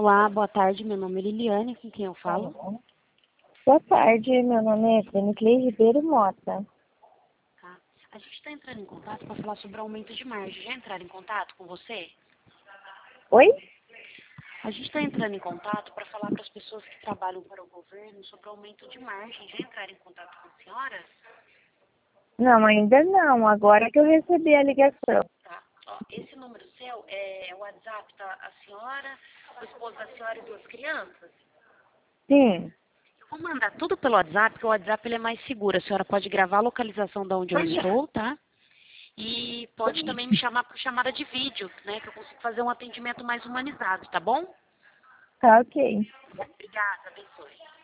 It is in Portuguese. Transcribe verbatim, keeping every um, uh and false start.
Olá, boa tarde. Meu nome é Liliane, com quem eu falo? Boa tarde, meu nome é Beniclei Ribeiro Mota. Tá. A gente está entrando em contato para falar sobre o aumento de margem. Já entraram em contato com você? Oi? A gente está entrando em contato para falar para as pessoas que trabalham para o governo sobre o aumento de margem. Já entraram em contato com a senhora? Não, ainda não. Agora que eu recebi a ligação. Tá. Ó, esse número seu é o WhatsApp da a senhora, o esposo da senhora e duas crianças? Sim. Eu vou mandar tudo pelo WhatsApp, porque o WhatsApp ele é mais seguro. A senhora pode gravar a localização de onde eu estou, tá? E pode também me chamar por chamada de vídeo, né? Que eu consigo fazer um atendimento mais humanizado, tá bom? Tá ok. Obrigada, abençoe.